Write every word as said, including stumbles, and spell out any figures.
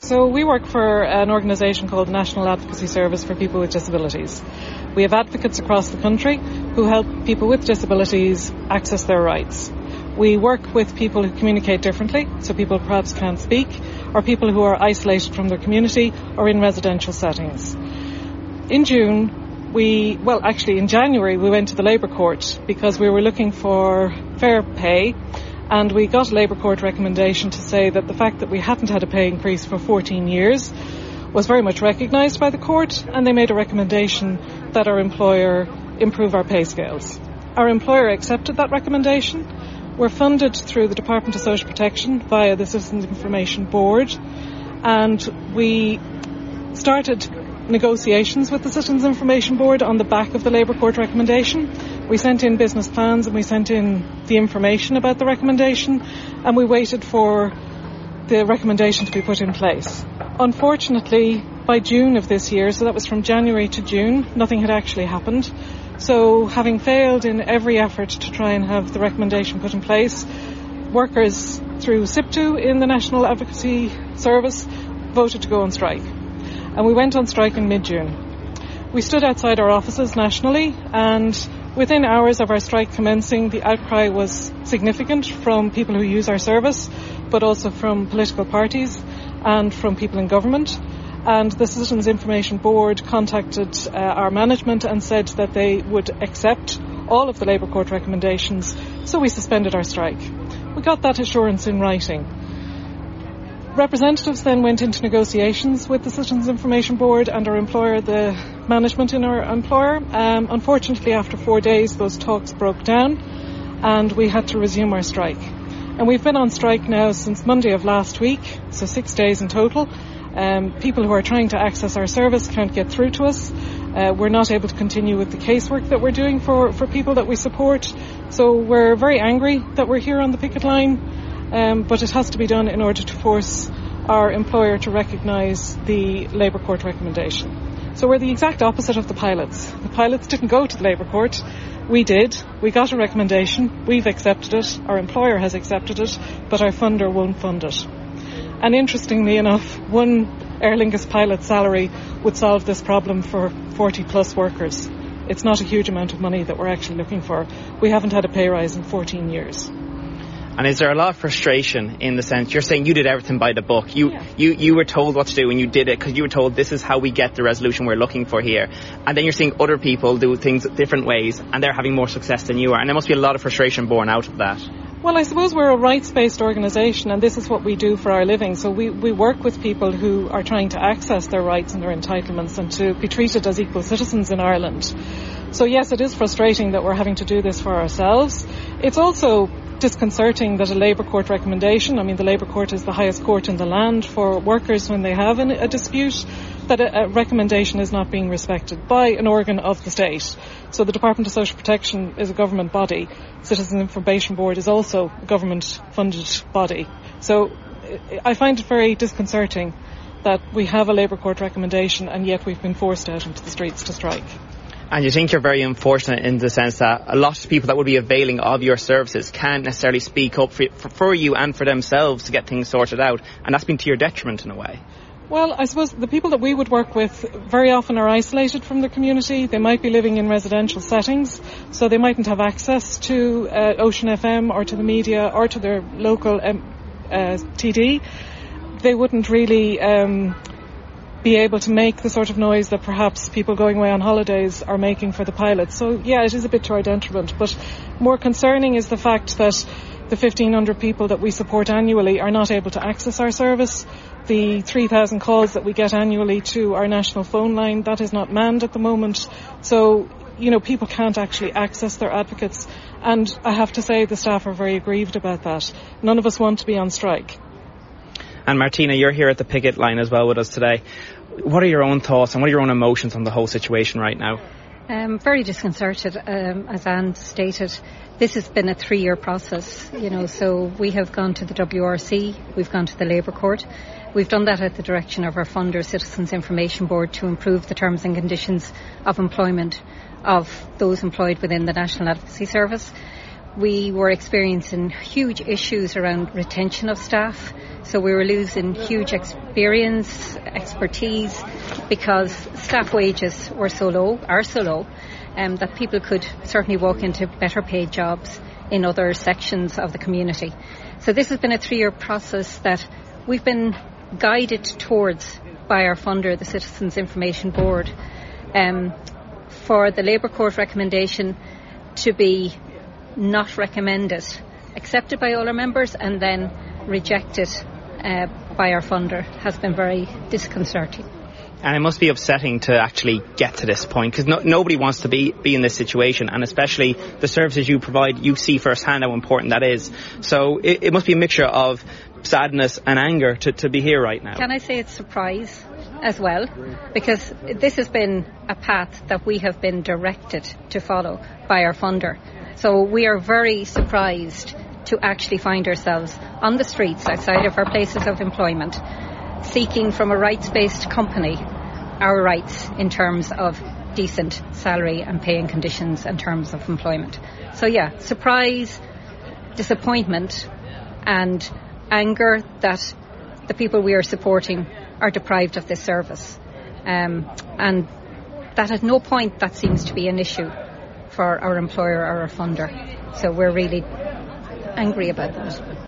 So we work for an organisation called the National Advocacy Service for People with Disabilities. We have advocates across the country who help people with disabilities access their rights. We work with people who communicate differently, so people perhaps can't speak, or people who are isolated from their community or in residential settings. In June, we, well actually in January, we went to the Labour Court because we were looking for fair pay. And we got a Labour Court recommendation to say that the fact that we hadn't had a pay increase for fourteen years was very much recognised by the court, and they made a recommendation that our employer improve our pay scales. Our employer accepted that recommendation. We're funded through the Department of Social Protection via the Citizens Information Board, and we started negotiations with the Citizens Information Board on the back of the Labour Court recommendation. We sent in business plans and we sent in the information about the recommendation, and we waited for the recommendation to be put in place. Unfortunately, by June of this year, so that was from January to June, nothing had actually happened. So having failed in every effort to try and have the recommendation put in place, workers through SIPTU in the National Advocacy Service voted to go on strike. And we went on strike in mid-June. We stood outside our offices nationally, and within hours of our strike commencing, the outcry was significant from people who use our service, but also from political parties and from people in government. And the Citizens Information Board contacted uh, our management and said that they would accept all of the Labour Court recommendations, so we suspended our strike. We got that assurance in writing. Representatives then went into negotiations with the Citizens Information Board and our employer, the management in our employer. Um, unfortunately, after four days, those talks broke down and we had to resume our strike. And we've been on strike now since Monday of last week, so six days in total. Um, people who are trying to access our service can't get through to us. Uh, we're not able to continue with the casework that we're doing for, for people that we support. So we're very angry that we're here on the picket line. Um, but it has to be done in order to force our employer to recognise the Labour Court recommendation. So we're the exact opposite of the pilots. The pilots didn't go to the Labour Court. We did. We got a recommendation. We've accepted it. Our employer has accepted it, but our funder won't fund it. And interestingly enough, one Aer Lingus pilot salary would solve this problem for forty plus workers. It's not a huge amount of money that we're actually looking for. We haven't had a pay rise in fourteen years. And is there a lot of frustration in the sense you're saying you did everything by the book? You yeah. you, you were told what to do and you did it because you were told this is how we get the resolution we're looking for here. And then you're seeing other people do things different ways and they're having more success than you are. And there must be a lot of frustration born out of that. Well, I suppose we're a rights-based organisation and this is what we do for our living. So we, we work with people who are trying to access their rights and their entitlements and to be treated as equal citizens in Ireland. So yes, it is frustrating that we're having to do this for ourselves. It's also disconcerting that a Labour Court recommendation, I mean the Labour Court is the highest court in the land for workers when they have an, a dispute, that a, a recommendation is not being respected by an organ of the state. So the Department of Social Protection is a government body. Citizens Information Board is also a government funded body. So I find it very disconcerting that we have a Labour Court recommendation and yet we've been forced out into the streets to strike. And you think you're very unfortunate in the sense that a lot of people that would be availing of your services can't necessarily speak up for, for, for you and for themselves to get things sorted out. And that's been to your detriment in a way. Well, I suppose the people that we would work with very often are isolated from the community. They might be living in residential settings, so they mightn't have access to uh, Ocean F M or to the media or to their local um, uh, T D. They wouldn't really Um, be able to make the sort of noise that perhaps people going away on holidays are making for the pilots. So yeah, it is a bit to our detriment, but more concerning is the fact that the fifteen hundred people that we support annually are not able to access our service. The three thousand calls that we get annually to our national phone line, that is not manned at the moment. So, you know, people can't actually access their advocates. And I have to say the staff are very aggrieved about that. None of us want to be on strike. And Martina, you're here at the picket line as well with us today. What are your own thoughts and what are your own emotions on the whole situation right now? Um, very disconcerted, um, as Anne stated. This has been a three-year process, you know, so we have gone to the W R C, we've gone to the Labour Court. We've done that at the direction of our funder, Citizens Information Board, to improve the terms and conditions of employment of those employed within the National Advocacy Service. we were experiencing huge issues around retention of staff. So we were losing huge experience, expertise, because staff wages were so low, are so low, um, that people could certainly walk into better paid jobs in other sections of the community. So this has been a three-year process that we've been guided towards by our funder, the Citizens Information Board, um, for the Labour Court recommendation to be not recommended, accepted by all our members and then rejected uh, by our funder has been very disconcerting. And it must be upsetting to actually get to this point, because no, nobody wants to be, be in this situation, and especially the services you provide, you see firsthand how important that is. So it, it must be a mixture of sadness and anger to, to be here right now. Can I say it's surprise as well? Because this has been a path that we have been directed to follow by our funder. So we are very surprised to actually find ourselves on the streets outside of our places of employment, seeking from a rights-based company our rights in terms of decent salary and pay and conditions and terms of employment. So yeah, surprise, disappointment and anger that the people we are supporting are deprived of this service. Um, and that at no point that seems to be an issue for our employer or our funder. So we're really angry about that.